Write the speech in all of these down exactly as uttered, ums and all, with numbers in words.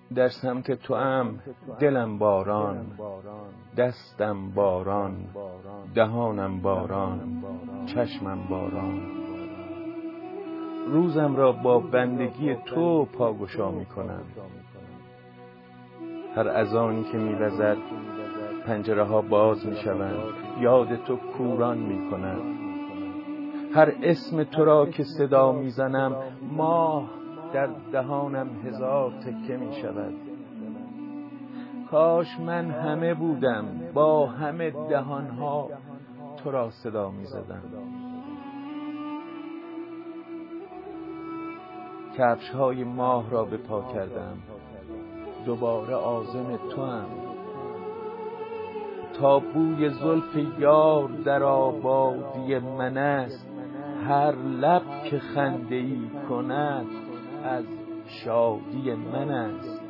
در سمت تو ام دلم باران، دستم باران، دهانم باران، چشمم باران. روزم را با بندگی تو پاگشا می کنم. هر اذانی که می وزد پنجره ها باز می شوند، یاد تو کوران می کند. هر اسم تو را که صدا می زنم ماه در دهانم هزار تکه می شود. کاش من همه بودم با همه دهانها تو را صدا می زدم. کفش های ماه را به پا کردم، دوباره عازم تو هم. تا بوی زلف یار در آبادی من است، هر لب که خنده ای کند از شادی من است.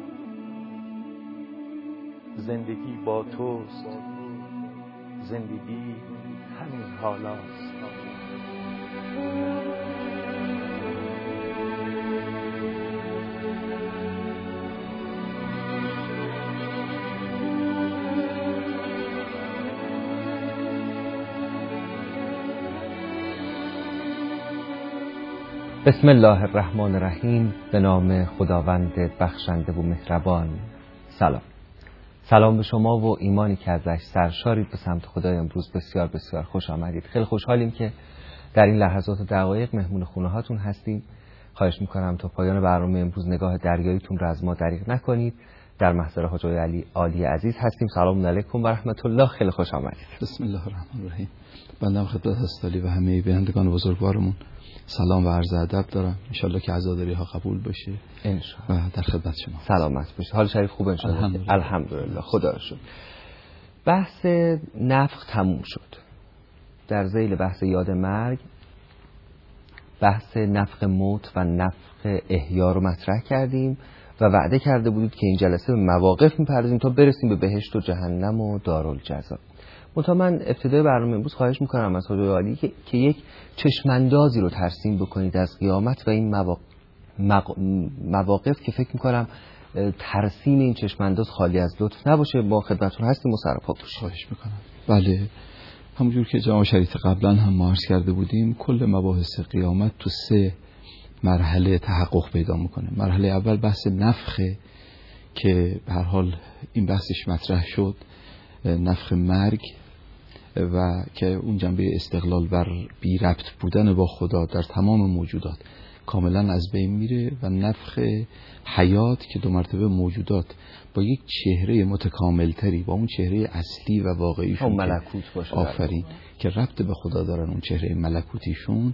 زندگی با توست، زندگی همین حالاست. بسم الله الرحمن الرحیم. به نام خداوند بخشنده و مهربان. سلام سلام به شما و ایمانی که ازش سرشارید به سمت خدای. امروز بسیار بسیار خوش آمدید. خیلی خوشحالیم که در این لحظات و دقایق مهمون خونه هاتون هستیم. خواهش میکنم تا پایان برنامه امروز نگاه دریاییتون را از ما دریغ نکنید. در محضر حاج آقای علی عالی عزیز هستیم. سلام علیکم و رحمت الله. خیلی خوش آمدید. بسم الله الرحمن الرحیم. بنده خدمت استالی و همه بینندگان بزرگوارمون سلام و عرض ادب دارم. انشالله که عزاداری ها قبول بشه انشالله و در خدمت شما. سلامت باشید. حال شریف خوب انشالله. الحمدلله, الحمدلله. خدا را شکر. بحث نفخ تموم شد. در ذیل بحث یاد مرگ بحث نفخ موت و نفخ احیا رو مطرح کردیم و وعده کرده بودید که این جلسه به مواقف می‌پردازیم تا برسیم به بهشت و جهنم و دارالجزا. منتها من ابتدای برنامه امروز خواهش میکنم از حاج عالی که, که یک چشماندازی رو ترسیم بکنید از قیامت و این مواقف, مق... مواقف که فکر میکنم ترسیم این چشمانداز خالی از لطف نباشه. با خدمتتون هستیم و سراپا باشیم. خواهش میکنم. بله، همونجور که جناب شریعت قبلا هم ما عرض کرده بودیم کل مباحث قیامت تو سه مرحله تحقق پیدا میکنه. مرحله اول بحث نفخه که به هر حال این بحثش مطرح شد، نفخ مرگ، و که اون جنبه استقلال بر بی ربط بودن با خدا در تمام موجودات کاملا از بین میره و نفخ حیات که دو مرتبه موجودات با یک چهره متکاملتری با اون چهره اصلی و واقعیشون ملکوت باشه، آفرین که ربط به خدا دارن، اون چهره ملکوتیشون،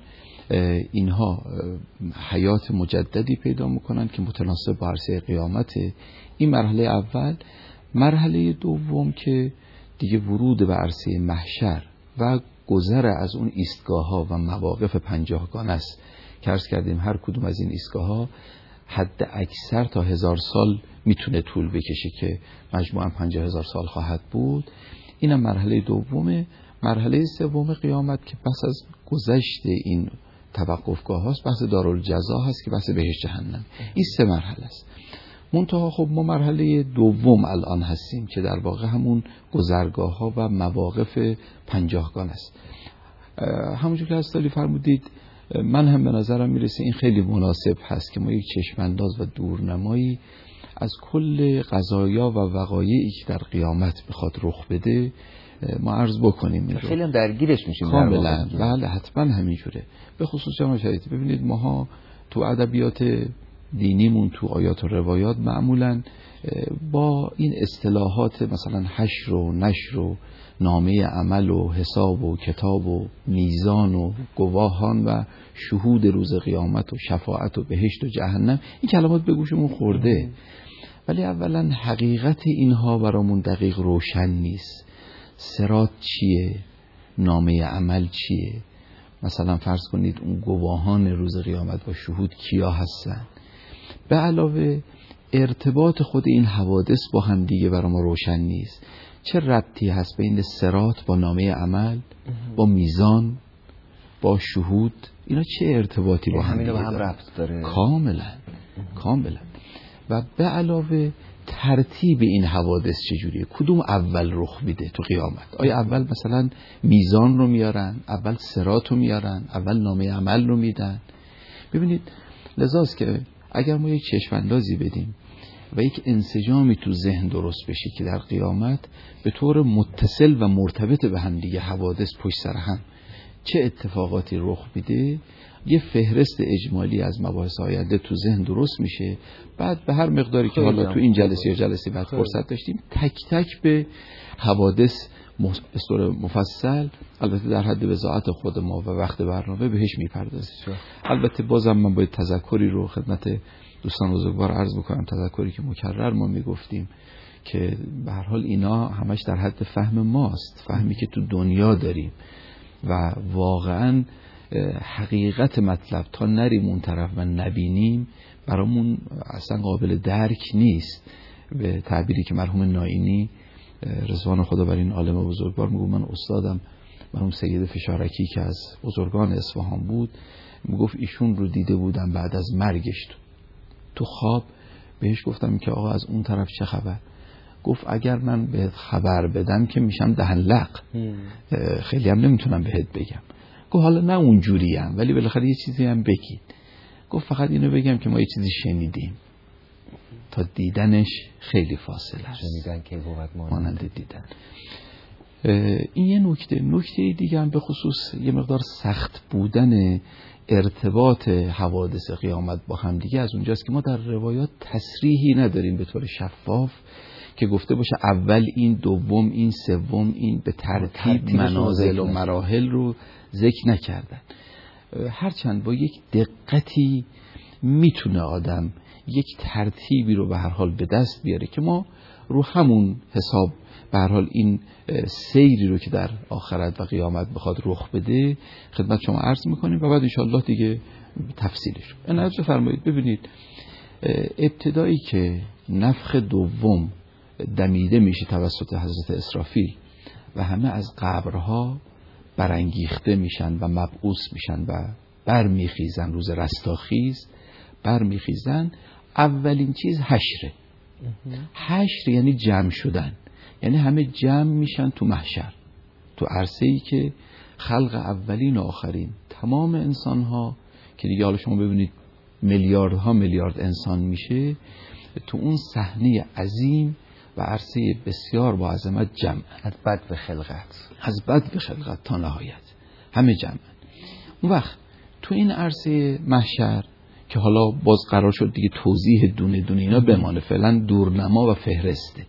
اینها حیات مجددی پیدا میکنن که متناسب با عرصه قیامت. این مرحله اول. مرحله دوم که دیگه ورود به عرصه محشر و گذر از اون ایستگاه ها و مواقف پنجاهگانه است که عرض کردیم هر کدوم از این ایستگاه ها حد اکثر تا هزار سال میتونه طول بکشه که مجموعاً پنجاه هزار سال خواهد بود. اینم مرحله دومه. مرحله سوم قیامت که پس از گذشت این توقفگاه هاست بحث دارالجزا هست که بحث بهشت جهنم. این سه مرحله است. منتها خب ما مرحله دوم الان هستیم که در واقع همون گذرگاه ها و مواقف پنجاهگان است. همونجور که استالی فرمودید من هم به نظرم میرسه این خیلی مناسب هست که ما یک چشمانداز و دورنمایی از کل قضایا و وقایعی که در قیامت بخواد رخ بده ما عرض بکنیم. خیلی هم درگیرش میشیم کاملا. بله حتما همینجوره. به خصوص جناب شریعت ببینید ماها تو ادبیات دینیمون تو آیات و روایات معمولا با این اصطلاحات مثلا حشر و نشر و نامه عمل و حساب و کتاب و میزان و گواهان و شهود روز قیامت و شفاعت و بهشت و جهنم این کلمات به گوشمون خورده، ولی اولا حقیقت اینها برامون دقیق روشن نیست. صراط چیه؟ نامه عمل چیه؟ مثلا فرض کنید اون گواهان روز قیامت و شهود کیا هستن؟ به علاوه ارتباط خود این حوادث با هم دیگه برای ما روشن نیست. چه ربطی هست بین صراط با نامه عمل، با میزان، با شهود؟ اینا چه ارتباطی با هم دیگه هم ربط داره؟ کاملا کاملا. و به علاوه ترتیب این حوادث چجوریه، کدوم اول رخ میده تو قیامت. آیا اول مثلا میزان رو میارن، اول صراط رو میارن، اول نامه عمل رو میدن؟ ببینید لذاست که اگر ما یک چشم اندازی بدیم و یک انسجامی تو ذهن درست بشه که در قیامت به طور متصل و مرتبط به هم دیگه حوادث پشت سر هم چه اتفاقاتی رخ میده، یه فهرست اجمالی از مباحث آینده تو ذهن درست میشه. بعد به هر مقداری که حالا تو این جلسه یا جلسه بعد فرصت داشتیم تک تک به حوادث به طور مفصل، البته در حد وضاحت خود ما و وقت برنامه، بهش میپردازیم. البته بازم من باید تذکری رو خدمت دوستان بزرگوار عرض بکنم، تذکری که مکرر ما میگفتیم که به هر حال اینا همش در حد فهم ماست، فهمی که تو دنیا داریم و واقعا حقیقت مطلب تا نریم اون طرف و نبینیم برامون اصلا قابل درک نیست. به تعبیری که مرحوم نائینی رضوان خدا بر این عالم بزرگوار میگو، من استادم مرحوم سید فشارکی که از بزرگان اصفهان بود میگفت ایشون رو دیده بودم بعد از مرگش تو, تو خواب بهش گفتم که آقا از اون طرف چه خبر؟ گفت اگر من بهت خبر بدم که میشم دهن لق، خیلی هم نمیتونم بهت بگم. گفت حالا نه اونجوری هم، ولی بالاخره یه چیزی هم بگید. گفت فقط اینو بگم که ما یه چیزی شنیدیم، تا دیدنش خیلی فاصله است. شنیدن که بود مانند دیدن. این یه نکته. نکته دیگه هم به خصوص یه مقدار سخت بودن ارتباط حوادث قیامت با هم دیگه از اونجاست که ما در روایات تصریحی نداریم به طور شفاف که گفته باشه اول این، دوم این، سوم این، به ترتیب منازل و مراحل رو ذکر نکردن. هرچند با یک دقتی میتونه آدم یک ترتیبی رو به هر حال به دست بیاره که ما رو همون حساب به هر حال این سیری رو که در آخرت و قیامت بخواد رخ بده خدمت شما عرض میکنیم و بعد انشاءالله دیگه تفصیلش. عنایت بفرمایید. ببینید ابتدایی که نفخ دوم دمیده میشه توسط حضرت اسرافیل و همه از قبرها برانگیخته میشن و مبعوث میشن و برمیخیزن، روز رستاخیز برمیخیزن، اولین چیز حشره. حشر یعنی جمع شدن، یعنی همه جمع میشن تو محشر، تو عرصه‌ای که خلق اولین و آخرین تمام انسان‌ها که دیگه حالا شما ببینید میلیاردها میلیارد انسان میشه، تو اون صحنه عظیم و عرصه بسیار با عظمت جمع، از بد به خلقت، از بد به خلقت تا نهایت همه جمع. اون وقت تو این عرصه محشر که حالا باز قرار شد دیگه توضیح دونه دونه اینا بمانه، فعلا دورنما و فهرسته.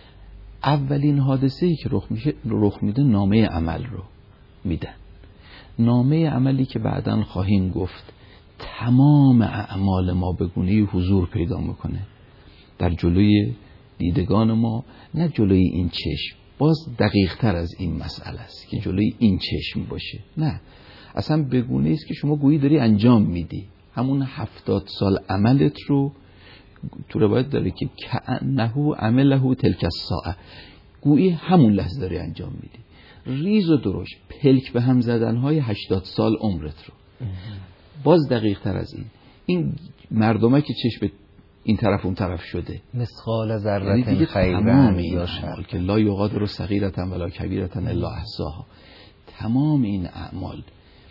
اولین حادثه‌ای که رخ میشه رخ میده نامه عمل رو میدن. نامه عملی که بعداً خواهیم گفت تمام اعمال ما به گونه‌ای حضور پیدا میکنه در جلوی دیدگان ما، نه جلوی این چشم، باز دقیق تر از این مسئله است که جلوی این چشم باشه، نه اصلا به گونه‌ای است که شما گویی داری انجام میدی. همون هفتاد سال عملت رو تو روایت داره که کأنه عمله تلک الساعه، گویی همون لحظه داری انجام میدی. ریز و درشت پلک به هم زدنهای هشتاد سال عمرت رو. باز دقیق تر از این، این مردمه که چشم این طرف اون طرف شده، مثقال ذره خیرا یا شر، که لا یغادر صغیرة ولا کبیرة الا احصاها. تمام این اعمال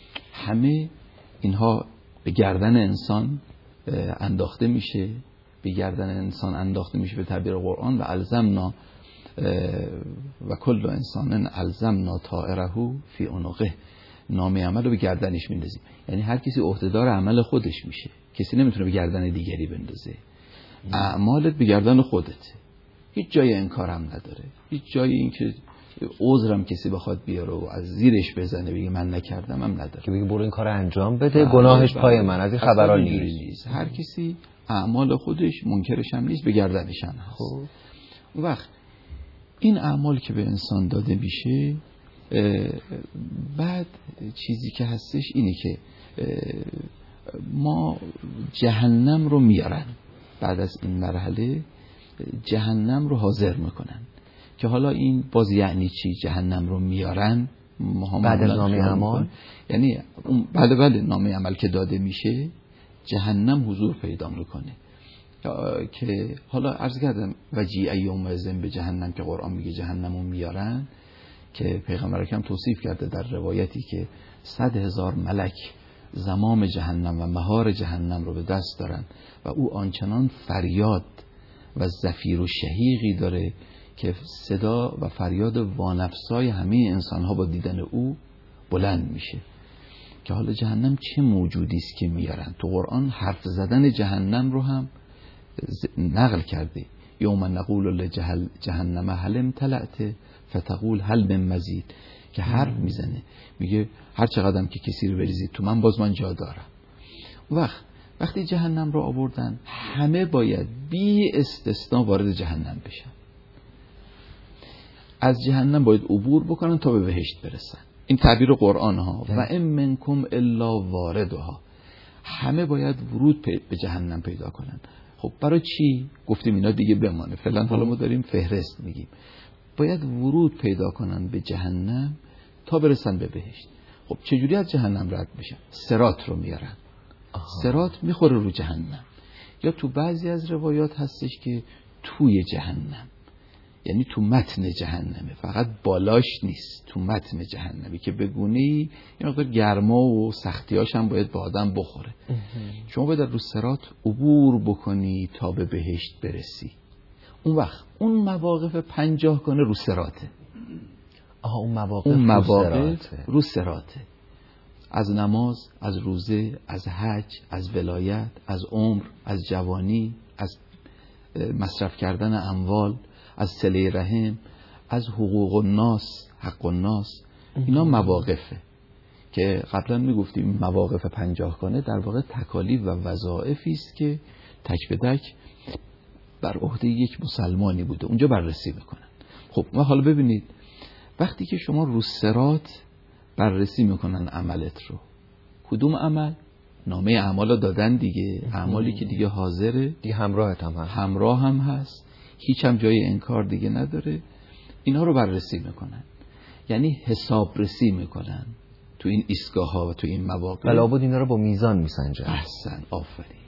همه اینها به گردن انسان انداخته میشه، به گردن انسان انداخته میشه به تعبیر قرآن و الزمنا و کل انسان الزمنا طائره فی عنقه. نامه عمل رو به گردنش میندازیم، یعنی هر کسی عهدهدار عمل خودش میشه، کسی نمیتونه به گردن دیگری بندازه. اعمالت به گردن خودته، هیچ جای انکارم نداره، هیچ جای این که عذرم کسی بخواد بیاره و از زیرش بزنه بگه من نکردم هم نداره، که بگه برو این کارو انجام بده، گناهش پای من، از این خبرا نیست. هر کسی اعمال خودش، منکرش هم نیست، به گردنش هم هست. خب اون وقت این اعمال که به انسان داده میشه، بعد چیزی که هستش اینه که ما جهنم رو میارن، بعد از این مرحله جهنم رو حاضر میکنن که حالا این باز یعنی چی جهنم رو میارن؟ بعد از نامه عمل، یعنی بله بله نامه عمل که داده میشه جهنم حضور پیدا میکنه. که حالا عرض کردم وجیع یوم ازن به جهنم که قرآن میگه جهنمو میارن، که پیغمبر اکرم توصیف کرده در روایتی که صد هزار ملک زمام جهنم و مهار جهنم رو به دست دارن و او آنچنان فریاد و زفیر و شهیقی داره که صدا و فریاد وانفسای همه انسانها با دیدن او بلند میشه. که حالا جهنم چه موجودی است که میارن؟ تو قرآن حرف زدن جهنم رو هم نقل کرده. یوم نقول لجهنم هل امتلأت فتقول هل من مزید، که حرف میزنه میگه هر چقدرم که کسی رو بریزید تو من باز من جا دارم. وقت وقتی جهنم رو آوردن همه باید بی استثناء وارد جهنم بشن، از جهنم باید عبور بکنن تا به بهشت برسن. این تعبیر قرآن ها. و ان منکم الا واردها، همه باید ورود به جهنم پیدا کنن. خب برای چی؟ گفتیم اینا دیگه بمانه فعلا، حالا ما داریم فهرست میگیم. باید ورود پیدا کنن به جهنم تا برسن به بهشت. خب چجوری از جهنم رد بشن؟ صراط رو میارن. صراط میخوره رو جهنم، یا تو بعضی از روایات هستش که توی جهنم، یعنی تو متن جهنمه، فقط بالاش نیست، تو متن جهنمی که به گونه‌ای یه مقدار گرما و سختیاش هم باید به آدم بخوره. شما باید رو صراط عبور بکنی تا به بهشت برسی. اون وقت اون مواقف پنجاه کنه رو صراطه. آها اون مواقف, اون مواقف رو صراطه. رو صراطه. از نماز، از روزه، از حج، از ولایت، از عمر، از جوانی، از مصرف کردن اموال، از صله رحم، از حقوق الناس، حق الناس. اینا مواقفه که قبلا میگفتیم مواقف پنجاه کنه در واقع تکالیف و وظایفی است که تک به تک بر عهده یک مسلمانی بوده، اونجا بررسی میکنن. خب ما حالا ببینید وقتی که شما رو صراط بررسی میکنن عملت رو، کدوم عمل؟ نامه اعمالو دادن دیگه، اعمالی که دیگه حاضره، دیگه همراهت هم هست، همراه هم هست، هیچ هم جای انکار دیگه نداره. اینا رو بررسی میکنن، یعنی حسابرسی میکنن تو این ایستگاه ها و تو این مواقع. بلابد اینا رو با میزان میسنجن. احسن، آفرین.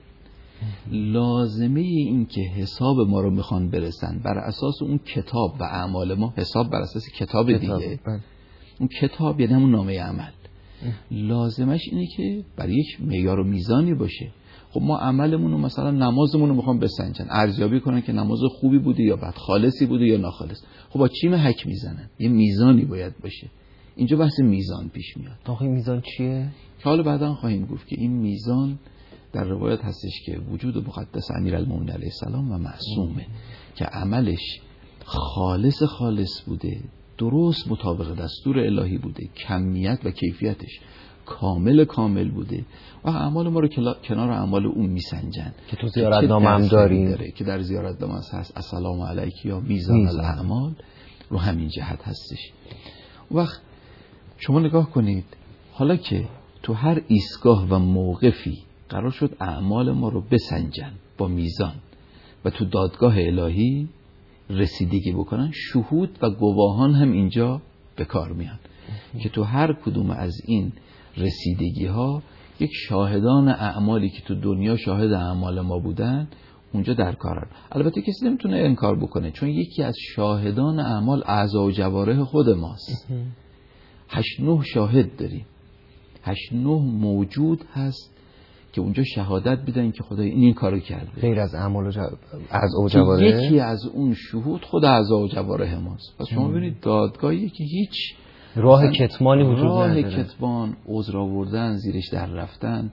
لازمه این که حساب ما رو میخوان برسن بر اساس اون کتاب و اعمال ما، حساب بر اساس کتاب دیگه، اون کتاب یعنی همون نامه عمل، لازمش اینه که برای یک معیار و میزانی باشه. خب ما عملمون رو مثلا نمازمون رو میخوام بسنجن، ارزیابی کنن که نماز خوبی بوده یا بد، خالصی بوده یا ناخالص. خب با چی محک میزنن؟ یه میزانی باید باشه. اینجا بحث میزان پیش میاد. آخه این میزان چیه؟ که حالا بعدا خواهیم گفت که این میزان در روایت هستش که وجود مقدس امیرالمومنین علیه السلام و معصومه که عملش خالص خالص بوده، درست مطابق دستور الهی بوده، کمیت و کیفیتش کامل کامل بوده و اعمال ما رو کنار اعمال اون میسنجن که تو زیارتنامه هم داریم که در زیارتنامه هست السلام علیک یا میزان الاعمال رو همین جهت هستش. وقت شما نگاه کنید حالا که تو هر ایستگاه و موقفی قرار شد اعمال ما رو بسنجن با میزان و تو دادگاه الهی رسیدگی بکنن، شهود و گواهان هم اینجا به کار میان که تو هر کدوم از این رسیدگی ها یک شاهدان اعمالی که تو دنیا شاهد اعمال ما بودن اونجا در کارن. البته کسی نمیتونه انکار بکنه چون یکی از شاهدان اعمال اعضا و جوارح خود ماست. هشت نه شاهد داریم، هشت نه موجود هست که اونجا شهادت بدن که خدای این این کارو کرده، غیر از اعمال و جو... اعضا و جوارح. یکی از اون شهود خود اعضا و جوارح ماست. پس شما ببینید دادگاهی که هیچ راه کتمانی وجود نداره، راه کتمان، عذر آوردن، زیرش در رفتن،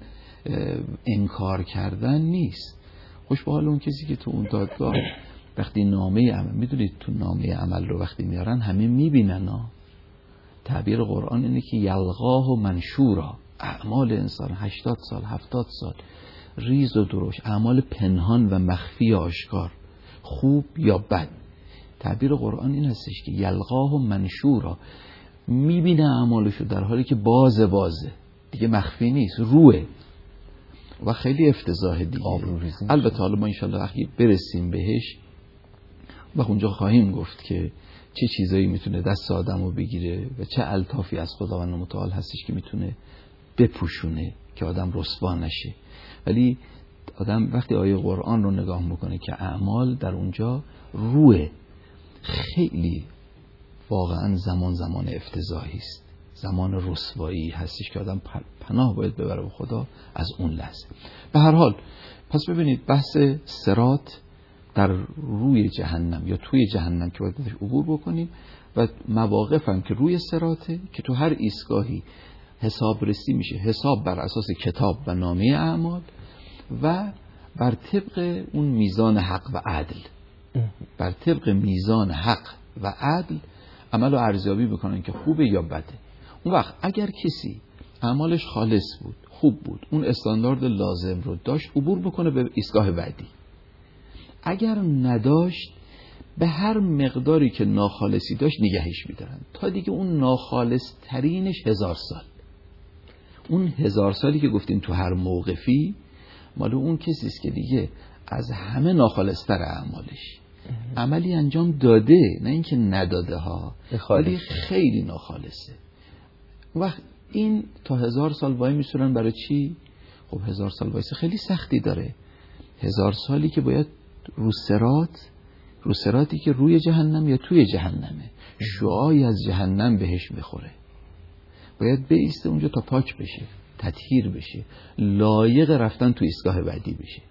انکار کردن نیست. خوش به حال اون کسی که تو اون دادگاه وقتی نامه عمل، میدونید تو نامه عمل رو وقتی میارن همه میبینن ها. تعبیر قرآن اینه که یلقاه و منشورا، اعمال انسان هشتاد سال هفتاد سال ریز و درشت، اعمال پنهان و مخفی آشکار، خوب یا بد. تعبیر قرآن این هستش که یلقاه و منشورا، میبینه اعمالشو در حالی که بازه بازه دیگه، مخفی نیست، روه و خیلی افتضاح دیگه. البته حالا ما انشالله وقتی برسیم بهش و اونجا خواهیم گفت که چه چیزایی میتونه دست آدمو بگیره و چه الطافی از خداوند متعال هستش که میتونه بپوشونه که آدم رسوا نشه. ولی آدم وقتی آیه قرآن رو نگاه میکنه که اعمال در اونجا روه، خیلی واقعا زمان زمان افتضاحی است، زمان رسوایی هستش که آدم پناه باید ببره به خدا از اون لحظه. به هر حال پس ببینید بحث صراط در روی جهنم یا توی جهنم که باید بهش عبور بکنیم و مواقف هم که روی صراطه که تو هر ایستگاهی حساب رسی میشه، حساب بر اساس کتاب و نامه اعمال و بر طبق اون میزان حق و عدل، بر طبق میزان حق و عدل عمل رو ارزیابی بکنن که خوبه یا بده. اون وقت اگر کسی اعمالش خالص بود، خوب بود، اون استاندارد لازم رو داشت، عبور بکنه به ایستگاه بعدی. اگر نداشت به هر مقداری که ناخالصی داشت نگهش می‌دارن تا دیگه اون ناخالص ترینش هزار سال. اون هزار سالی که گفتیم تو هر موقفی مال اون کسی است که دیگه از همه ناخالص‌تر اعمالش عملی انجام داده، نه اینکه نداده ها، ولی خیلی ناخالصه. وقت این تا هزار سال وای میسونن برای چی؟ خب هزار سال وایسه خیلی سختی داره. هزار سالی که باید رو صراط، رو صراطی که روی جهنم یا توی جهنمه، شعاعی از جهنم بهش بخوره، باید بایسته اونجا تا پاک بشه، تطهیر بشه، لایق رفتن تو ایستگاه بعدی بشه.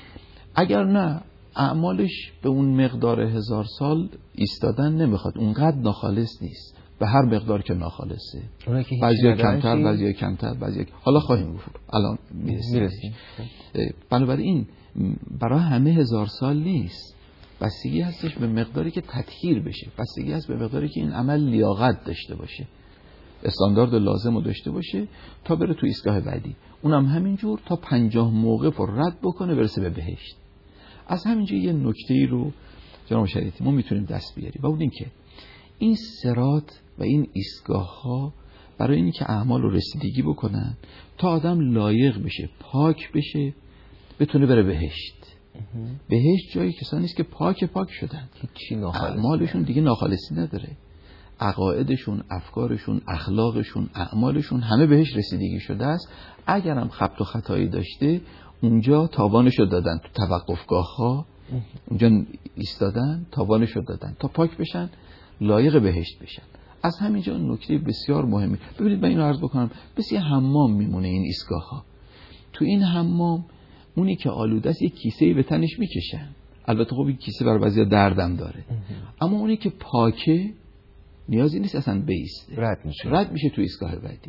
اگر نه اعمالش به اون مقدار هزار سال ایستادن نمیخواد، اونقدر ناخالص نیست، به هر مقدار که ناخالصه، بعضی کمتر بعضی کمتر بعضی حالا خواهیم گفت، الان میرسیم. بنابراین برای همه هزار سال نیست، بستگی هستش به مقداری که تطهیر بشه، بستگی هست به مقداری که این عمل لیاقت داشته باشه، استاندارد لازم رو داشته باشه تا بره تو ایستگاه بعدی. اونم همینجور تا پنجاه موقف رو رد بکنه برسه به بهشت. از همینجا یه نکته‌ای رو جناب شریعتی ما میتونیم دست بیاریم و اون این که این صراط و این ایستگاه ها برای اینی که اعمال رو رسیدگی بکنن تا آدم لایق بشه، پاک بشه، بتونه بره بهشت. بهشت جایی کسانی است که پاک پاک شدن، هیچی ناخالص، اعمالشون دیگه ناخالصی نداره، عقایدشون، افکارشون، اخلاقشون، اعمالشون همه بهش رسیدگی شده است. اگرم خبط و خطایی داشته اونجا تاوانشو دادن، تو توقفگاه ها اونجا ایستادن، تاوانشو دادن تا پاک بشن، لایق بهشت بشن. از همینجا نکته بسیار مهمی. ببینید من اینو عرض بکنم، بس یه حمام میمونه این ایستگاه ها. تو این حمام اونی که آلوده است یه کیسه‌ای به تنش میکشن، البته خب این کیسه برای بعضیا دردم داره، اما اونی که پاکه نیازی نیست اصلا بیسته، رد میشه رد میشه تو ایستگاه بعدی.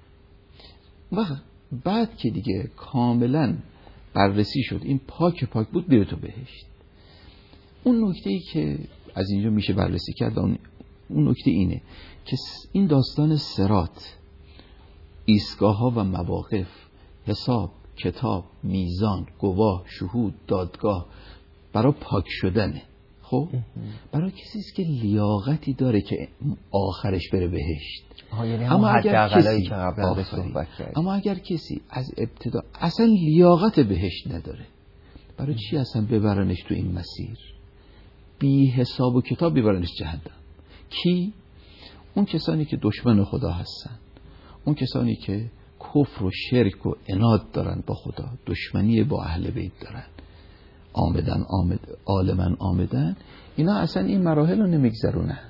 و بعد که دیگه کاملا بررسی شد این پاک پاک بود، بیره تو بهشت. اون نکته‌ای که از اینجا میشه بررسی کرد اون اون نکته اینه که این داستان صراط، ایستگاه ها و مواقف، حساب، کتاب، میزان، گواه، شهود، دادگاه برای پاک شدنه. خب برای کسی است که لیاقتی داره که آخرش بره بهشت. یعنی اما اگر کسی که قبلا صحبت کرد، اما اگر کسی از ابتدا اصلا لیاقت بهشت نداره، برای چی اصلا ببرنش تو این مسیر؟ بی حساب و کتاب ببرنش جهنم. کی؟ اون کسانی که دشمن خدا هستن، اون کسانی که کفر و شرک و عناد دارن با خدا، دشمنی با اهل بیت دارن، آمدن آمد عالمن آمدن، اینا اصلا این مراحل رو نمیگذرونن،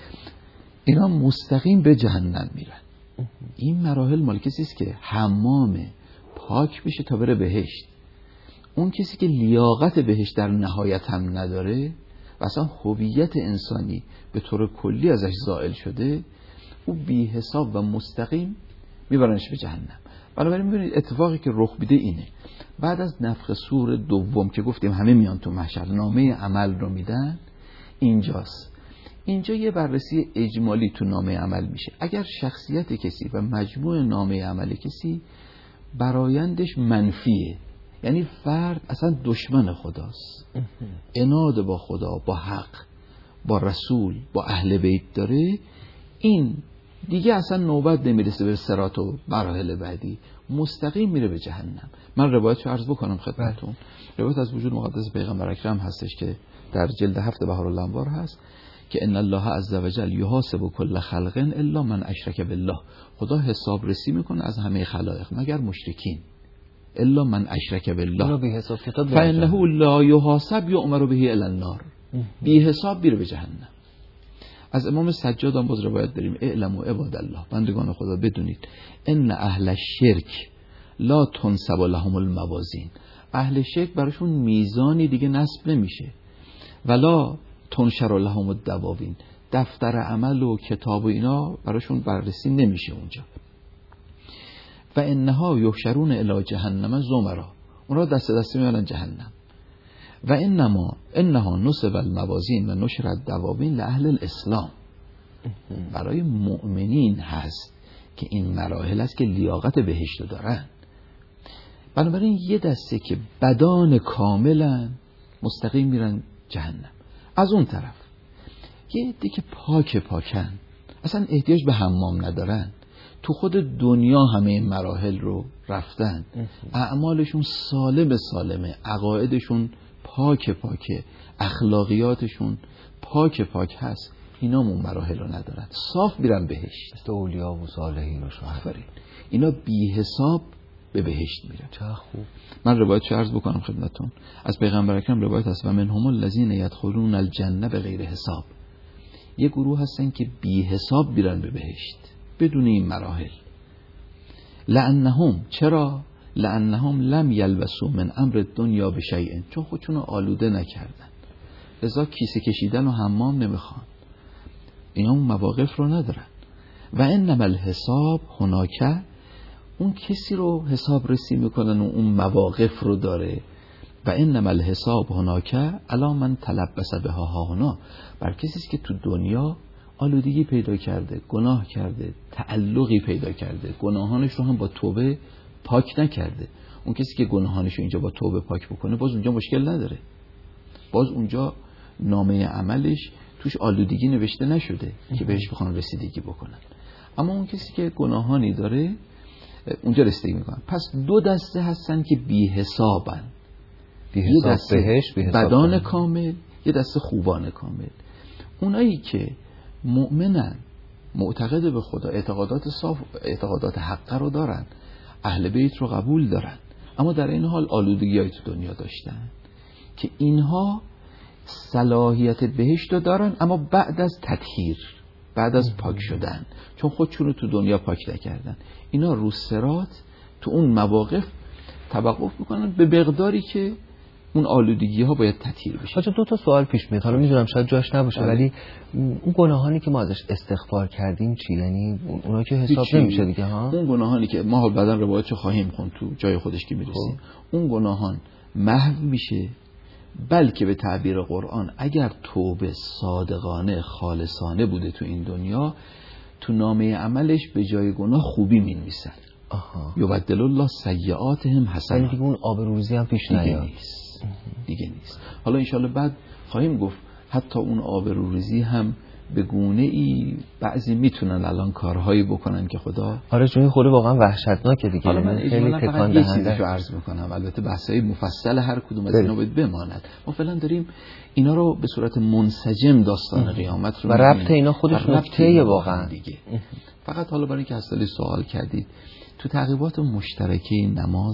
اینا مستقیم به جهنم میرن. این مراحل مال کسی است که حمامه، پاک بشه تا بره بهشت. اون کسی که لیاقت بهشت در نهایت هم نداره و اصلا هویت انسانی به طور کلی ازش زائل شده، او بی حساب و مستقیم میبرنش به جهنم. بنابراین میبینید اتفاقی که رخ میده اینه، بعد از نفخ صور دوم که گفتیم همه میان تو محشر، نامه عمل رو میدن، اینجاست. اینجا یه بررسی اجمالی تو نامه عمل میشه. اگر شخصیت کسی و مجموع نامه عمل کسی برایندش منفیه، یعنی فرد اصلا دشمن خداست، عناد با خدا، با حق، با رسول، با اهل بیت داره، این دیگه اصلا نوبت نمیرسه به صراط و مراحل بعدی، مستقیم میره به جهنم. من روایتشو عرض بکنم خدمتتون. روایت از وجود مقدس پیغمبر اکرم هستش که در جلد هفت بهارالانوار هست که ان الله عز وجل یحاسب کل خلق الا من اشرک بالله. خدا حساب رسی میکنه از همه خلایق مگر مشرکین. الا من اشرک بالله بی حساب کتاب فانه لا یحاسب یؤمر به الی النار. بی حساب میره به جهنم. از امام سجاد هم باز روایت داریم اعلموا عباد الله، بندگان خدا بدونید ان اهل الشرک لا تنصب لهم الموازین، اهل شرک براشون میزانی دیگه نصب نمیشه، ولا تنشر لهم الدواوین، دفتر عمل و کتاب و اینا براشون بررسی نمیشه اونجا. و انها یحشرون الی جهنم زمرا، اونا دست دست میارن جهنم. و انما انها نصب الموازین و نشر الدواوین لاهل الاسلام، برای مؤمنین هست که این مراحل است که لیاقت بهشت دارن. بنابراین یه دسته که بدان کاملا مستقیم میرن جهنم، از اون طرف یه عده که پاک پاکن، اصلا احتیاج به حمام ندارن، تو خود دنیا همه این مراحل رو رفتن، اعمالشون سالم سالمه، عقایدشون پاک پاکه، اخلاقیاتشون پاک پاک هست، اینا اون مراحل رو ندارن، صاف میرن بهشت. مثل اولیا و صالحین و شهدا، اینا بی حساب به بهشت میرن. چه خوب. من روایت چه عرض بکنم خدمتتون، از پیغمبر اکرم روایت هست و منهم الذین یدخلون الجنه بغیر حساب، یه گروه هستن که بی حساب میرن به بهشت بدون این مراحل. لانهم، چرا؟ لانهم لم یلبسوا من امر الدنیا بشیء، چون خودشون رو آلوده نکردن، لذا کیسه کشیدن و حمام نمیخوان، اینا اون مواقف رو ندارن. و انما الحساب هناک، اون کسی رو حساب رسی میکنن و اون مواقف رو داره. و انما الحساب هناک علی من تلبس بها ها هنا، بر کسی است که تو دنیا آلودگی پیدا کرده، گناه کرده، تعلقی پیدا کرده، گناهانش رو هم با توبه پاک نکرده. اون کسی که گناهانش رو اینجا با توبه پاک بکنه باز اونجا مشکل نداره، باز اونجا نامه عملش توش آلودگی نوشته نشده که بهش بخوان رسیدگی بکنن. اما اون کسی که گناهانی داره اونجا رسیدگی میکنن. پس دو دسته هستن که بی حسابن، بی حساب بهش، بی حساب بدان کنن. کامل، یه دسته خوبان کامل. اونایی که مؤمنن، معتقد به خدا، اعتقادات صاف، اعتقادات حق رو دارن، اهل بیت رو قبول دارن، اما در این حال آلودگی‌های تو دنیا داشتن که اینها صلاحیت بهشت رو دارن، اما بعد از تطهیر، بعد از پاک شدن، چون خودشون رو تو دنیا پاک نکردن، اینا رو صراط تو اون مواقف توقف میکنن به مقداری که اون آلودگی ها باید تطهیر بشه. حاجی دو تا سوال پیش میاد، حالا میدونم شاید جاش نباشه، ولی اون گناهانی که ما ازش استغفار کردیم چی؟ یعنی اونا که حساب نمیشه دیگه ها؟ اون گناهانی که ما حال بعداً روایتشو خواهیم خوند تو جای خودش که میرسیم، اون گناهان محو میشه، بلکه به تعبیر قرآن اگر توبه صادقانه خالصانه بوده تو این دنیا، تو نامه عملش به جای گناه خوبی مینویسن. آها. یبدل الله سیئاتهم حسنات. یعنی دیگه اون آبروریزی هم پیش نیاد. نیست. دیگه نیست. حالا انشالله بعد خواهیم گفت حتی اون آبروریزی هم به گونه ای بعضی میتونن الان کارهایی بکنن که خدا. آره چون خود واقعا وحشتناکه دیگه. حالا من خیلی تکان دهنده. یه چیزی دهنده. رو عرض میکنم، البته بحثای مفصل هر کدوم از اینا باید بماند. ما فعلا داریم اینا رو به صورت منسجم داستان قیامت رو و ربط اینا خودش نکته واقعا دیگه. فقط حالا برای اینکه اصلا سوال کردید، تو تعقیبات مشترکه نماز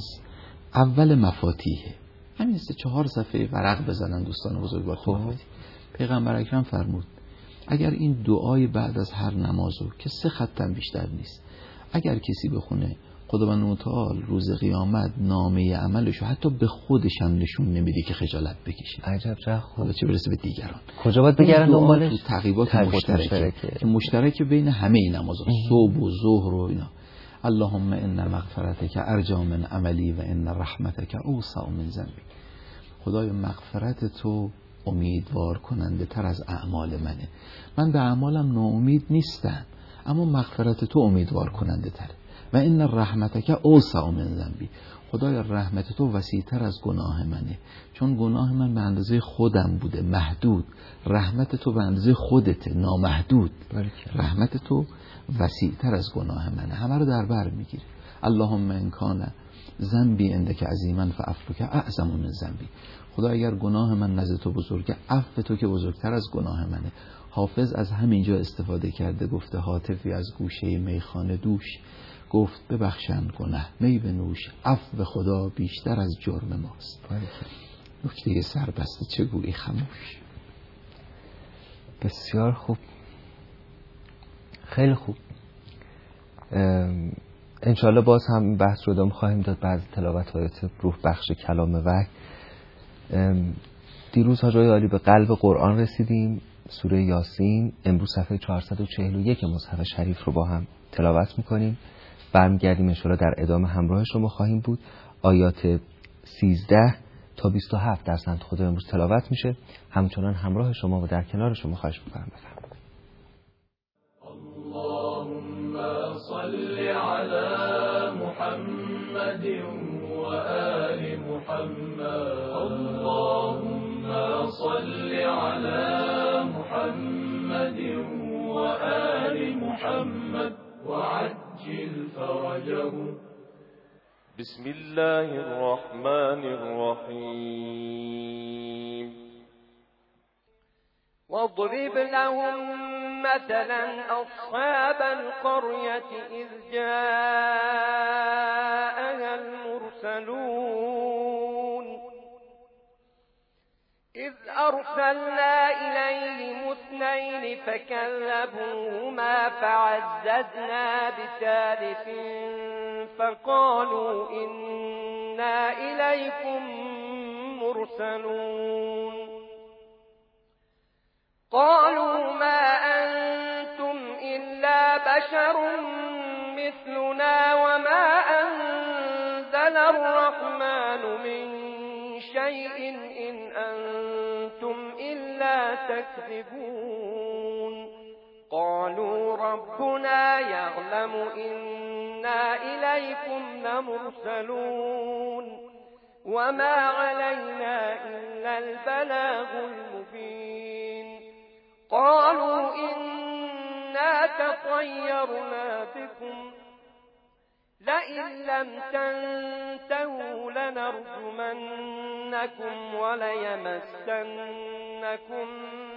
اول مفاتیحه، همین سه چهار صفحه ورق بزنن دوستان بزرگوار. خب پیغمبر اکرم فرمود اگر این دعای بعد از هر نمازو که سه خطم بیشتر نیست، اگر کسی بخونه خداوند متعال روز قیامت نامه عملشو حتی به خودش هم نشون نمیده که خجالت بکشه. عجب چه خوب. حالا چه برسه به دیگران. کجا باید بگردن دنبالش؟ تو تعقیبات مشترکه که مشترک بین همه این نمازها، صبح و ظهر و اینا. اللهم ان مغفرتک ارجا من عملی و ان رحمتک اوسع من ذنبی. خدای مغفرت تو امیدوار کننده تر از اعمال منه. من به اعمالم ناامید نیستم، اما مغفرت تو امیدوار کننده تره. و ان رحمتک اوسع من ذنبی. خدای رحمت تو وسیع تر از گناه منه، چون گناه من به اندازه خودم بوده، محدود. رحمت تو به اندازه خودته، نامحدود. رحمت تو وسیع تر از گناه منه، همه رو در بر میگیره. اللهم ان کان ذنبی عندک عظیما فعفوک اعظم من ذنبی. خدا اگر گناه من نزد تو بزرگه، عفو تو که بزرگتر از گناه منه. حافظ از همینجا استفاده کرده، گفته هاتفی از گوشه میخانه دوش، گفت ببخشن گنه می بنوش، عفو خدا بیشتر از جرم ماست. نکته سربسته چگویی خموش. بسیار خوب، خیلی خوب. انشاءالله باز هم بحث رو ادامه خواهیم داد بعد تلاوت آیات روح بخش کلام وحی. دیروز حاج آقای عالی به قلب قرآن رسیدیم، سوره یاسین. امروز صفحه چهارصد و چهل و یک مصحف شریف رو با هم تلاوت میکنیم. برمیگردیم انشاءالله در ادامه همراه شما خواهیم بود. آیات سیزده تا بیست و هفت در سمت خدا امروز تلاوت میشه. همچنان همراه شما و در کنار شما خواهش میکنم. بفرمایید. اللهم صل علی محمد و آل محمد. اللهم صل علی محمد و آل محمد وعجل فرجهم. بسم الله الرحمن الرحيم. واضرب لهم مثلا أصحاب القرية إذ جاءها المرسلون إذ أرسلنا إليهم اثنين فكذبوهما فعززنا بثالث فقالوا إنا إليكم مرسلون قالوا ما أنتم إلا بشر مثلنا وما أنزل الرحمن من شيء إن أنتم إلا تكذبون قالوا ربنا يعلم إنا إليكم لمرسلون وما علينا إلا البلاغ المبين قالوا إنا تطيرنا بكم لئن لم تنتهوا لنرجمنكم وليمسنكم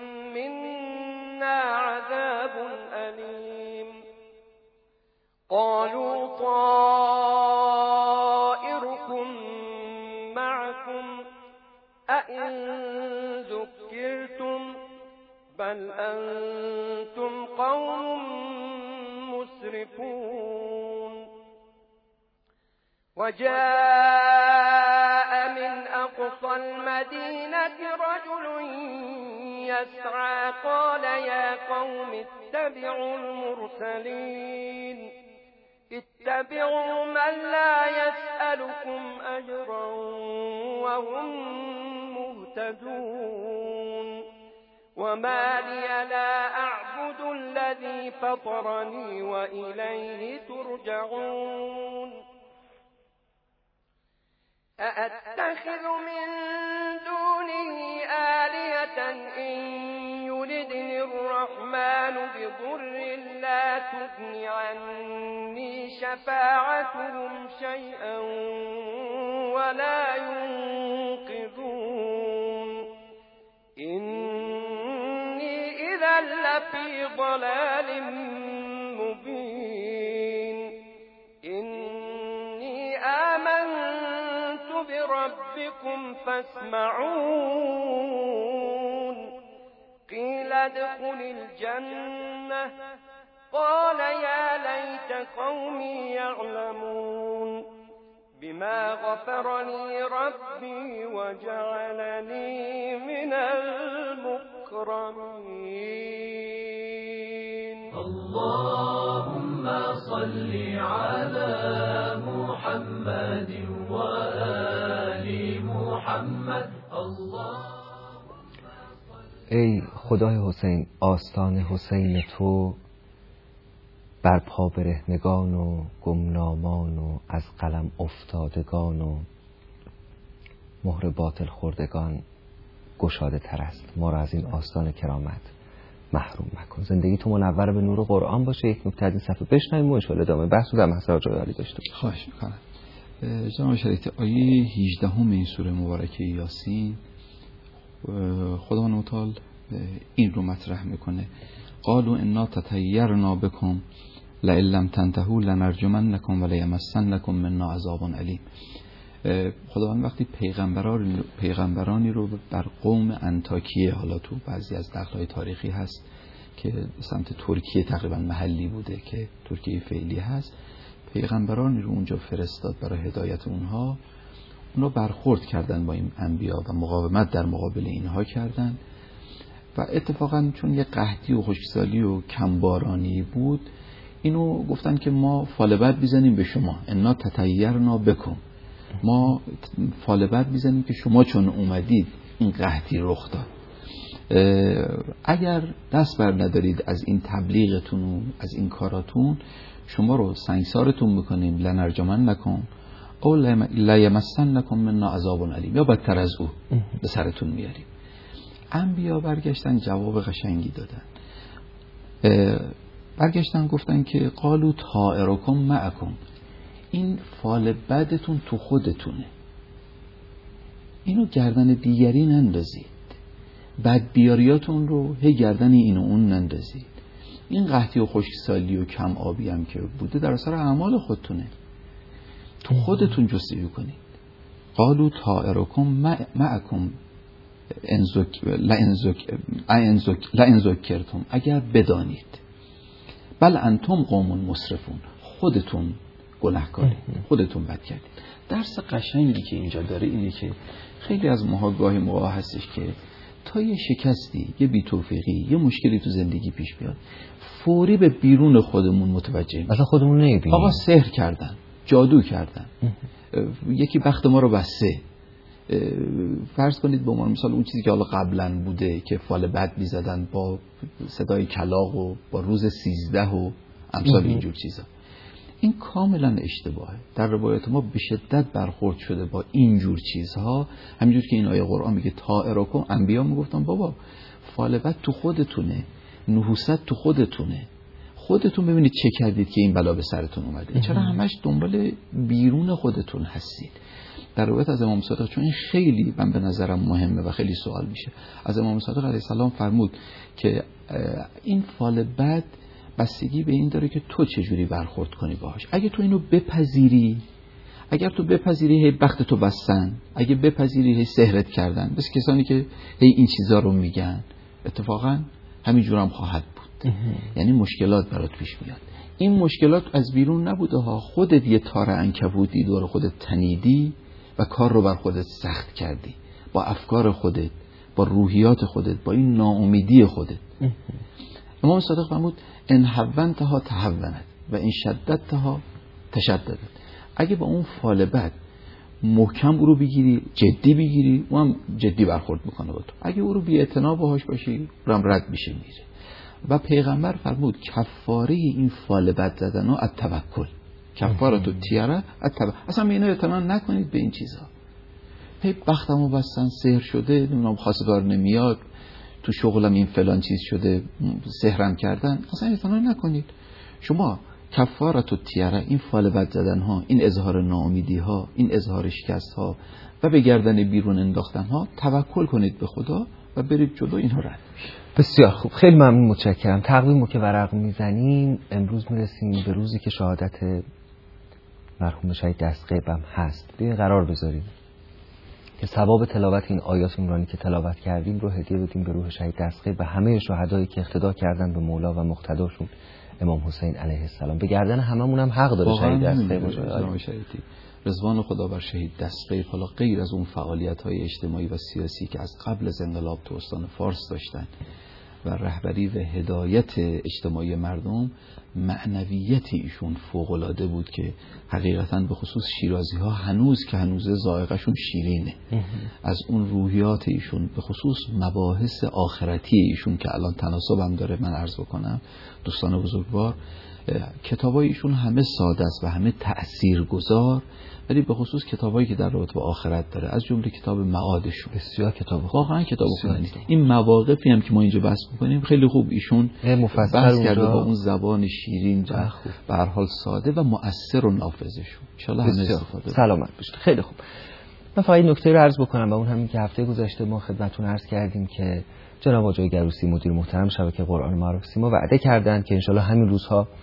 منا عذاب أليم قالوا طائركم معكم أئن ذكرتم بل أنتم قوم مسرفون وجاء من أقصى المدينة رجل يسعى قال يا قوم اتبعوا المرسلين اتبعوا من لا يسألكم أجرا وهم مهتدون وما لي لا أعبد الذي فطرني وإليه ترجعون أأتخذ من دونه آلهة إن يردني الرحمن بضر لا تغن عني شفاعتهم شيئا ولا ينقذون إني إذا لفي ضلال مبين إني آمنت بربكم فاسمعون قيل ادخل الجنة قال يا ليت قومي يعلمون بما غفر لي ربي وجعلني من المكرمين اللهم صل على محمد وآل محمد. ای خدای حسین، آستان حسین تو بر پا برهنگان و گمنامان و از قلم افتادگان و مهر باطل خوردگان گشاده تر است. ما را از این آستان کرامت محروم مکن. زندگی تو منور به نور قرآن باشه. یک نکته از این صفحه بشنویم و ان شاءالله ادامه بحث رو در محضر جای عالی داشته باشیم. خواهش میکنم. جناب شریعت آیه هجده این سوره مبارکه یاسین خداوند متعال این رو مطرح میکنه: قالوا انا تطیرنا بکم لئن لم تنتهوا لنرجمنکم ولیمسنکم منا عذاب علیم. خداوند وقتی پیغمبران پیغمبرانی رو بر قوم انطاکیه، حالا تو بعضی از نقل‌های تاریخی هست که سمت ترکیه تقریبا محلی بوده که ترکیه فعلی هست، پیغمبرانی رو اونجا فرستاد برای هدایت اونها، اونا برخورد کردن با این انبیا و مقاومت در مقابل اینها کردن و اتفاقا چون یه قحطی و خشکسالی و کمبارانی بود، اینو گفتن که ما فال بد بیزنیم به شما، انا تطیرنا بکن، ما فال بد بیزنیم که شما چون اومدید این قحطی رخ داد، اگر دست بر ندارید از این تبلیغتون و از این کاراتون، شما رو سنگسارتون میکنیم، لنرجمن نکن او لیمسن نکن منا عذاب علیم، یا بدتر از او به سرتون میاریم. انبیا برگشتن جواب قشنگی دادن، برگشتن گفتن که قالو طائرکم معکم، این فال بدتون تو خودتونه، اینو گردن دیگری نندازید، بد بیاریاتون رو هی گردن این و اون نندازید، این قحطی و خشکسالی و کم آبی هم که بوده در اثر اعمال خودتونه، تو خودتون جستجو کنید. قالو طائرکم معکم لئن ذکرتم، اگر بدانید، بل انتم قوم مسرفون، خودتون گناهکارید، خودتون بد کردید. درس قشنگی که اینجا داره اینه که خیلی از ماها گاهی موقع هستش که تا یه شکستی، یه بی‌توفیقی، یه مشکلی تو زندگی پیش بیاد، فوری به بیرون خودمون متوجه میشیم، اصلا خودمون نمیبینیم. آقا سحر کردن، جادو کردن، یکی بخت ما رو بسته. فرض کنید به عنوان مثال اون چیزی که حالا قبلا بوده که فال بد می‌زدن با صدای کلاغ و با روز سیزده و امثال اینجور چیزا، این کاملا اشتباهه. در روایت ما به شدت برخورد شده با اینجور چیزها، همینجور که این آیه قرآن میگه طائرکم، انبیا میگفتن بابا فال بد تو خودتونه، نحوست تو خودتونه، خودتون ببینید چه کردید که این بلا به سرتون اومده، چرا همش دنبال بیرون خودتون هستید. در روایت از امام صادق، چون این خیلی من به نظرم مهمه و خیلی سوال میشه، از امام صادق علیه السلام فرمود که این فال بد بستگی به این داره که تو چجوری برخورد کنی باهاش. اگه تو اینو بپذیری، اگر تو بپذیری هی بخت تو بستن، اگه بپذیری هی سحرت کردن، بس کسانی که هی این چیزا رو میگن، اتفاقا همینجور هم خواهد بود. یعنی مشکلات برات پیش میاد. این مشکلات از بیرون نبوده ها، خودت یه تار عنکبوتی دور خودت تنیدی و کار رو بر خودت سخت کردی، با افکار خودت، با روحیات خودت، با این ناامیدی خودت. امام صادق فرمود ان هونتها تهونت و ان شددتها تشددت. اگه با اون فال بد محکم او رو بگیری، جدی بگیری، او هم جدی برخورد میکنه با تو. اگه او رو بی اعتنا باهاش باشی، او هم رد میشه میره. و پیغمبر فرمود کفاره این فال بد زدن ها التوکل، کفاره تو تیاره التوکل. اصلا به اینا اعتنا نکنید، به این چیزا. هی بختمو بستن، سحر شده، نمیدونم خواستگار نمیاد، تو شغلم این فلان چیز شده، سحرم کردن، اصلا اعتنا نکنید. شما کفارت و تیاره، این فال بد زدن ها، این اظهار ناامیدی ها، این اظهار شکست ها و به گردن بیرون انداختن ها، توکل کنید به خدا و برید جلو، اینها رد میشه. بسیار خوب، خیلی ممنون، متشکرم. تقویمو که ورق میزنیم، امروز میرسیم به روزی که شهادت مرحوم شهید دستغیبم هست. دیگه قرار بذاریم که ثواب تلاوت این آیات عمرانی که تلاوت کردیم رو هدیه بدیم به روح شهید دستغیب و همه شهدایی که اقتدا کردن به مولا و مقتداشون امام حسین علیه السلام. به گردن هممون هم حق داره شهید دستغیب باشه. رضوان خدا بر شهید دستغیب، حالا غیر از اون فعالیت‌های اجتماعی و سیاسی که از قبل از انقلاب تو استان فارس داشتن و رهبری و هدایت اجتماعی مردم، معنویت ایشون فوق‌العاده بود که حقیقتاً به خصوص شیرازی ها هنوز که هنوز ذائقه‌شون شیرینه. از اون روحیات ایشون، به خصوص مباحث آخرتی ایشون که الان تناسب هم داره من عرض بکنم دوستان بزرگوار، کتابای ایشون همه ساده است و همه تأثیرگذار، ولی به خصوص کتابایی که در رابطه با آخرت داره، از جمله کتاب معادشون. بسیار کتاب، واقعا کتاب خوبی. این مواقفی هم که ما اینجا بحث می‌کنیم خیلی خوب ایشون بحث کرده با اون زبان شیرین، به هر حال ساده و مؤثر و نافذشون. ان شاء الله همه استفاده سلامت باشید. خیلی خوب. من فقط نکته رو عرض بکنم و اون همین که هفته گذشته ما خدمتتون عرض کردیم که جناب آقای گروسی مدیر محترم شبکه قرآن معروف سیما وعده کردند که ان شاء الله همین روزها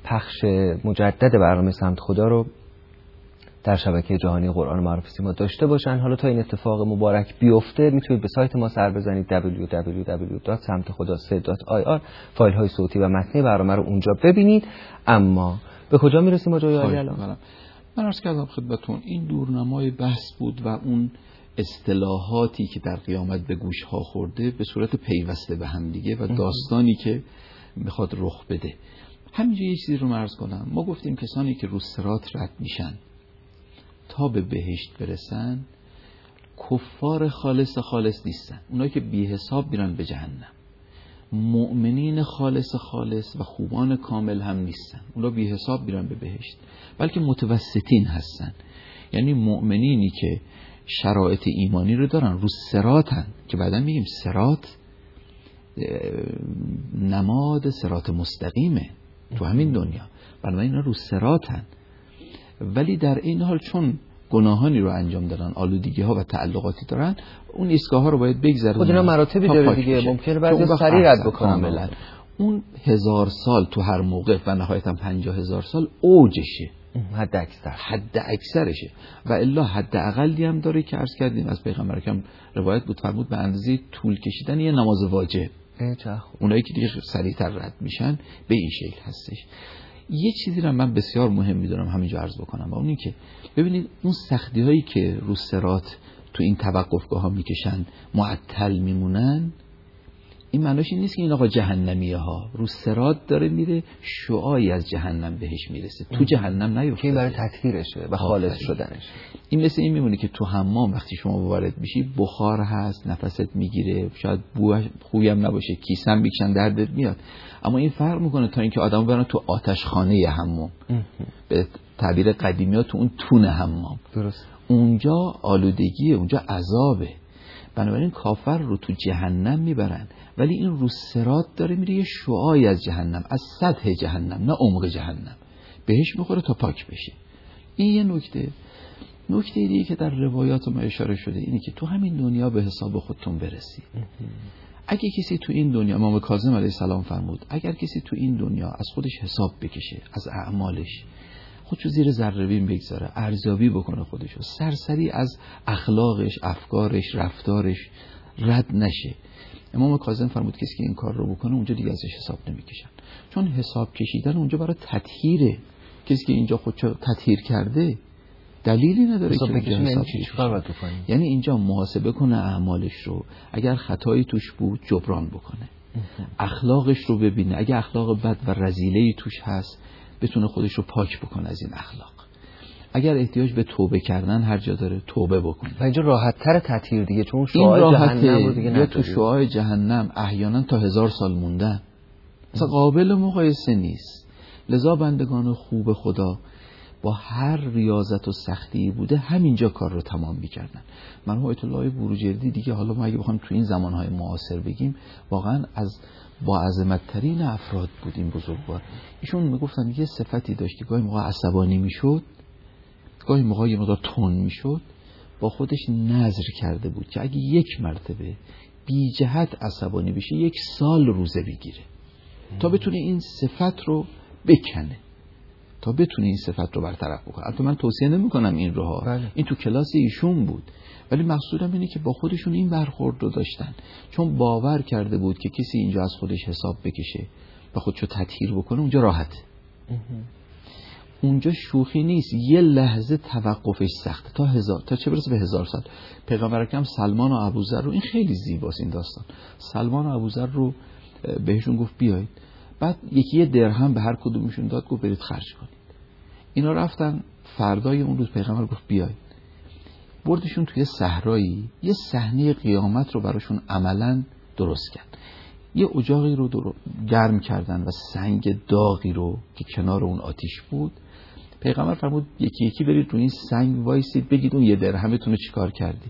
پخش مجدد برنامه سمت خدا رو در شبکه جهانی قرآن معرفی سیما داشته باشن. حالا تا این اتفاق مبارک بیفته میتونید به سایت ما سر بزنید دبلیو دبلیو دبلیو دات سمت خدا سه دات آی آر، فایل های صوتی و متنی برنامه رو اونجا ببینید. اما به کجا میرسیم آجای علی الان؟ من عرض کردم خدمتتون این دورنمای بحث بود و اون اصطلاحاتی که در قیامت به گوش ها خورده به صورت پیوسته به هم دیگه و داستانی که میخواد رخ بده. همینجا یه چیزی رو عرض کنم. ما گفتیم کسانی که رو صراط رد میشن تا به بهشت برسن کفار خالص خالص نیستن، اونایی که بی حساب میرن به جهنم. مؤمنین خالص خالص و خوبان کامل هم نیستن، اونا بی حساب میرن به بهشت، بلکه متوسطین هستن. یعنی مؤمنینی که شرایط ایمانی رو دارن، رو صراطن، که بعدا میگیم صراط نماد صراط مستقیمه تو همین دنیا، بنابراین اینا رو صراطن، ولی در این حال چون گناهانی رو انجام دادن، آلودگی ها و تعلقاتی دارن، اون ایستگاه ها رو باید بگذرونن. خود اینا مراتبی داره دیگه، ممکنه بعضی سریع رد بکنن. اون هزار سال تو هر موقع و نهایتا پنجاه هزار سال اوجشه، حد اکثر حد اکثرشه، و الا حد اقلی هم داره که عرض کردیم از پیغمبر اکرم روایت بود فرمود به اندازه طول کشیدن یه نماز واجب. اونایی که دیگه سریعتر رد میشن به این شکل هستش. یه چیزی رو من بسیار مهم میدونم همینجا عرض بکنم، و اونی که ببینید اون سختی هایی که رو صراط تو این توقفگاه ها میکشن معطل میمونن، این معنیش این نیست که این آقا جهنمیه ها. رو صراط داره میره، شعاعی از جهنم بهش میرسه، تو جهنم نیفتاده، که برای تطهیرشه و خالص شدنش. این مثل این میمونه که تو حمام وقتی شما وارد میشی بخار هست، نفست میگیره، شاید بو خوبی هم نباشه، کیسه میکشن دردت میاد، اما این فرق میکنه تا اینکه آدمو برن تو آتشخانه حمام، به تعبیر قدیمی ها تو اون تون حمام. درست. اونجا آلودگیه، اونجا عذابه، بنابراین کافر رو تو جهنم میبرن، ولی این رو صراط داره میره یه شعاعی از جهنم، از سطح جهنم نه عمق جهنم، بهش میخوره تا پاک بشه. این یه نکته. نکته دیگه که در روایات ما اشاره شده اینه که تو همین دنیا به حساب خودتون برسی. اگه کسی تو این دنیا، امام کاظم علیه السلام فرمود اگر کسی تو این دنیا از خودش حساب بکشه، از اعمالش خودشو زیر ذره بین بگذاره، ارزیابی بکنه خودشو، سرسری از اخلاقش، افکارش، رفتارش رد نشه، امام کاظم فرمود کسی که این کار رو بکنه اونجا دیگه ازش حساب نمیکشن، چون حساب کشیدن اونجا برای تطهیره. کسی که اینجا خودشو تطهیر کرده دلیلی نداره که اونجا حساب کشیدن. یعنی اینجا محاسبه کنه اعمالش رو، اگر خطایی توش بود جبران بکنه، اخلاقش رو ببینه، اگه اخلاق بد و رذیله‌ای توش هست بتونه خودش رو پاک بکنه از این اخلاق، اگر احتیاج به توبه کردن هر جا داره توبه بکنه. و اینجا راحت تر تطهیر دیگه، چون شعاع جهنم رو دیگه نداره. تو شعاع جهنم احیانا تا هزار سال موندن، مثلا قابل مقایسه نیست. لذا بندگان خوب خدا با هر ریاضت و سختی بوده همینجا کار رو تمام می‌کردن. مرحوم آیت الله بروجردی دیگه، حالا ما اگه بخوایم تو این زمانهای معاصر بگیم، واقعا از با عظمت ترین افراد بود این بزرگوار. ایشون میگفتن یه صفتی داشت که گاهی موقع عصبانی میشد، گاهی موقع یه مقدار تند میشد، با خودش نذر کرده بود که اگه یک مرتبه بی جهت عصبانی بشه یک سال روزه بگیره تا بتونه این صفت رو بکنه، تا بتونه این صفت رو برطرف بکنه. البته من توصیه نمی‌کنم این رو ها، این تو کلاس ایشون بود، ولی مقصودم اینه که با خودشون این برخورد رو داشتن، چون باور کرده بود که کسی اینجا از خودش حساب بکشه و خودشو تطهیر بکنه اونجا راحته. اونجا شوخی نیست، یه لحظه توقفش سخته، تا هزار تا چه برسه به هزار سال. پیغمبر اکرم سلمان و ابوذر رو، این خیلی زیباست این داستان، سلمان و ابوذر رو بهشون گفت بیایید، بعد یکی یه درهم به هر کدومشون داد، گفت برید خرج کنید. اینا رفتن، فردای اون روز پیغمبر گفت بیایید، بردشون توی صحرایی، یه صحنه قیامت رو براشون عملاً درست کرد. یه اجاقی رو گرم کردن و سنگ داغی رو که کنار اون آتیش بود، پیغمبر فرمود یکی یکی برید روی این سنگ وایسید بگید اون یه درهمتون رو چیکار کردید.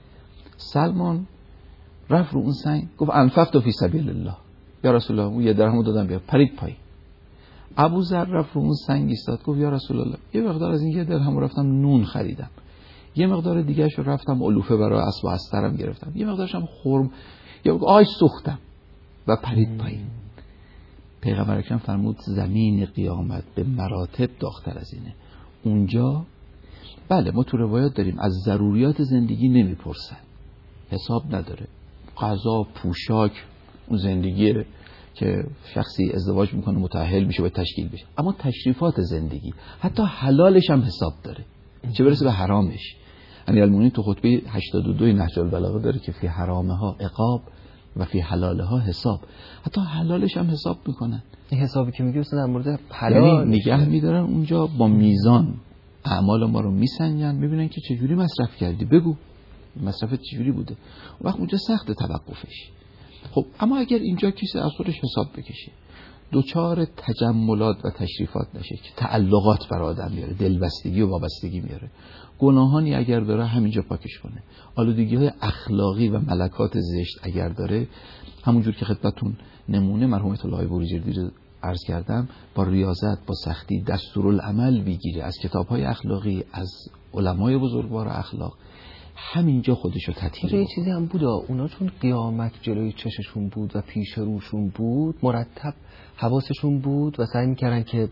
سلمان رفت رو اون سنگ گفت انفقت فی سبیل الله، یا رسول الله اون یه درهمو دادم بیا، پرید پایین. ابوذر رفت رو اون سنگ ایستاد گفت یا رسول الله یه مقدار از این یه درهم رفتم نون خریدم، یه مقدار دیگه‌اش رو رفتم علوفه برای اسب و استرم گرفتم، یه مقدارش هم خرم یا آش سوختم، و پرید پایین. پیغمبر اکرم فرمود زمین قیامت به مراتب داغ‌تر از اینه. اونجا بله ما تو روایات داریم از ضروریات زندگی نمیپرسن، حساب نداره، غذا، پوشاک، اون زندگیه که شخصی ازدواج میکنه متأهل میشه و تشکیل بشه، اما تشریفات زندگی حتی حلالش هم حساب داره، چه برسه به حرامش. امیرالمومنین تو خطبه هشتاد و دو نهج البلاغه داره که فی حرامها عقاب و فی حلالها حساب، حتی حلالش هم حساب میکنن. این حسابی که میگه در مورد حلال یعنی نگه میدارن اونجا، با میزان اعمال ما رو میسنجن، میبینن که چجوری مصرف کردی، بگو مصرفت چجوری بوده، اون وقت اونجا سخت توقفش. خب اما اگر اینجا کسی از خودش حساب بکشه، دوچار تجملات و تشریفات نشه که تعلقات بر آدم میاره، دلبستگی و وابستگی میاره، گناهانی اگر داره همینجا پاکش کنه، آلودگی های اخلاقی و ملکات زشت اگر داره، همونجور که خدمتتون نمونه مرحوم آیت الله بروجردی رو عرض کردم، با ریاضت، با سختی دستورالعمل بگیره از کتاب‌های اخلاقی، از علمای بزرگوار اخلاق، همینجا خودشو تطهیر. یه چیزی هم بود، اونا چون قیامت جلوی چششون بود و پیش روشون بود، مرتب حواسشون بود و سعی می‌کردن که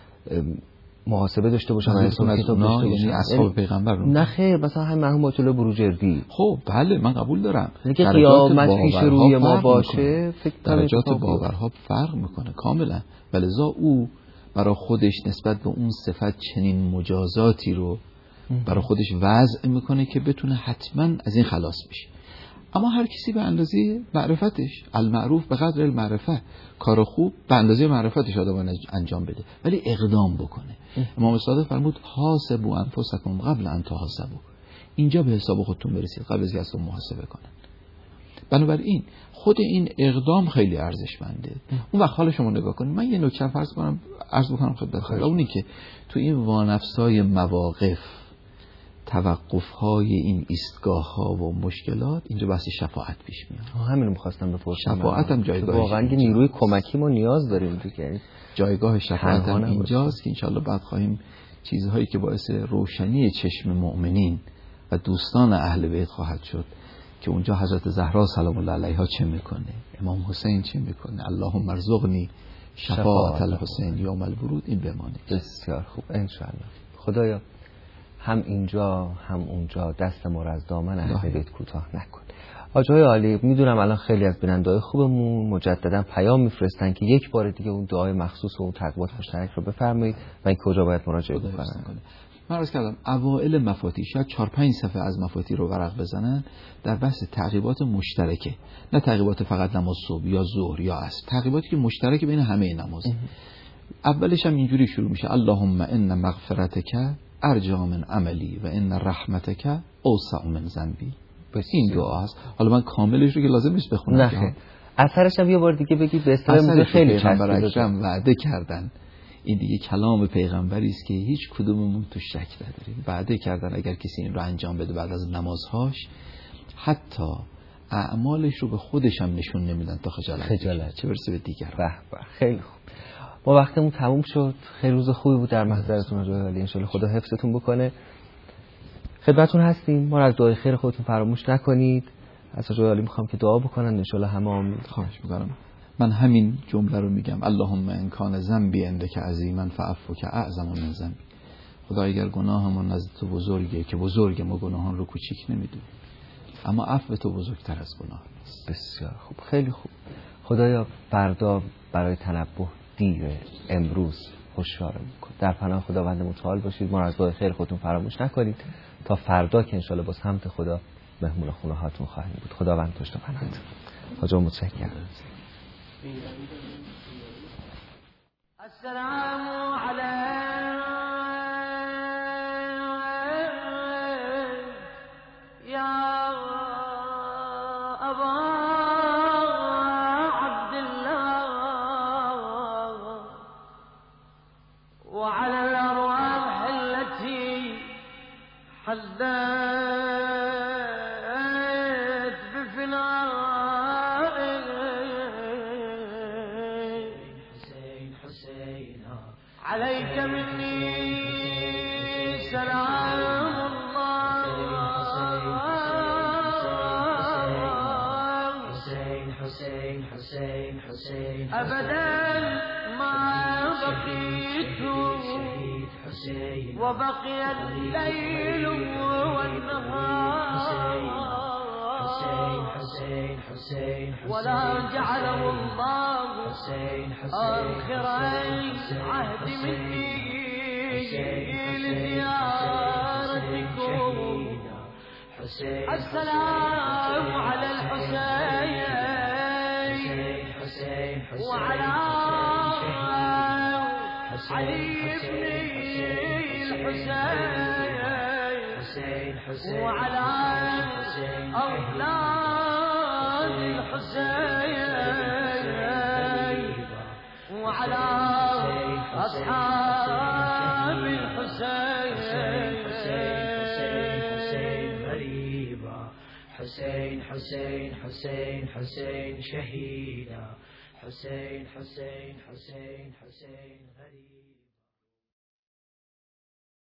محاسبه داشته باشن، از کتاب داشته باشن. یعنی اصحاب پیغمبر رو نه خیر، مثلا همین مرحوم آیت الله بروجردی. خب بله من قبول دارم که قیامت پیش روی ما باشه، فکر درجات باورها فرق میکنه کاملا، ولذا او برای خودش نسبت به اون صفت چنین مجازاتی رو برای خودش وضع میکنه که بتونه حتما از این خلاص بشه. اما هر کسی به اندازه معرفتش، المعروف به قدر المعرفه، کار خوب به اندازه معرفتش آدم انجام بده ولی اقدام بکنه. امام صادق فرمود حاسبوا انفسکم قبل ان تحاسبوا، اینجا به حساب خودتون برسید قبل از اینکه ازتون محاسبه کنن. بنابراین خود این اقدام خیلی ارزشمنده. اون وقت حال شما نگاه کنید، من یه نکته فرض کنم عرض بکنم خدمتتون، اونی که تو این وانفسای مواقف، توقف‌های این ایستگاه‌ها و مشکلات، اینجا بحث شفاعت پیش میاد. همین رو می‌خواستم بپرسم. شفاعت هم جایگاهش واقعا یه نیروی کمکی ما نیاز داریم دیگه. جایگاه شفاعت هم اینجاست که انشالله بعد خواهیم چیزهایی که باعث روشنی چشم مؤمنین و دوستان اهل بیت خواهد شد که اونجا حضرت زهرا سلام الله علیها چه میکنه، امام حسین چه میکنه، اللهم ارزقنی شفاعت الحسین یوم الورود، این بمانه. بسیار خوب انشالله. خدایا هم اینجا هم اونجا دست ما را از دامن اهل بیت کوتاه نکن. آقای عالی، میدونم الان خیلی از بیننده‌های خوبمون مجددا پیام میفرستن که یک بار دیگه اون دعای مخصوص و اون تقویت مشترک رو بفرمایید و این کجا باید مراجعه بکنن. من عرض کردم اوائل مفاتیح شاید چهار پنج صفحه از مفاتیح رو ورق بزنن در بحث تعقیبات مشترکه، نه تعقیبات فقط نماز صبح یا ظهر یا عصر، تعقیباتی که مشترک بین همه نماز. اولش هم اینجوری شروع میشه اللهم ان مغفرتک ارجا من عملی و ان رحمتک اوسع من ذنبی. بس این دعا است. حالا من کاملش رو که لازم نیست بخونم، نه اثرش هم یه بار دیگه بگید به اصطلاح خیلی پیغمبر اکرم وعده کردن. این دیگه کلام پیغمبری است که هیچ کدوممون تو شک نداریم. وعده کردن اگر کسی این رو انجام بده بعد از نمازهاش، حتی اعمالش رو به خودش هم نشون نمیدن تا خجالت خجالت چه برسه به دیگران. به به خیلی خوب. ما وقتمون تموم شد. خیلی روز خوبی بود در محضرتون آقای عالی. ان شاءالله خدا حفظتون بکنه. خدمتتون هستیم. ما رو از دعای خیر خودتون فراموش نکنید. از آقای عالی میخوام که دعا بکنن ان شاءالله همه آمین. خواهش می‌کنم. من همین جمله رو میگم اللهم ان کان ذنبی عندک عظیما فعفوک اعظم من ذنبی. خدا اگر گناهمون نزد تو بزرگه که بزرگه، ما گناهان رو کوچیک نمیدونیم، اما عفو تو بزرگتر از گناه است. بسیار خوب، خیلی خوب. خدایا فردا برای تنبه دیره، امروز هوشیارمون کن. در پناه خداوند متعال باشید. ما رو از دعای خیر خودتون فراموش نکنید تا فردا که انشالله با سمت خدا مهمون خونه هاتون خواهیم بود. خداوند پشت و پناهتون. حاجا متشکرم. السلام علیک یا ابا عبدالله وعلى الأرواح التي حزنت عليك مني سلام الله حسين حسين حسين حسين حسين أبدا ما بقيت حسين وبقي الليل والنهار حسين حسين حسين ولا جعله الله حسين آخر عهد مني لزيارتكم. السلام على الحسين وعلى علي بن الحسين وعلى أولاد الحسين وعلى أصحاب الحسين. حسين حسين حسين حسين شهيدا حسين حسين حسين حسين غريب.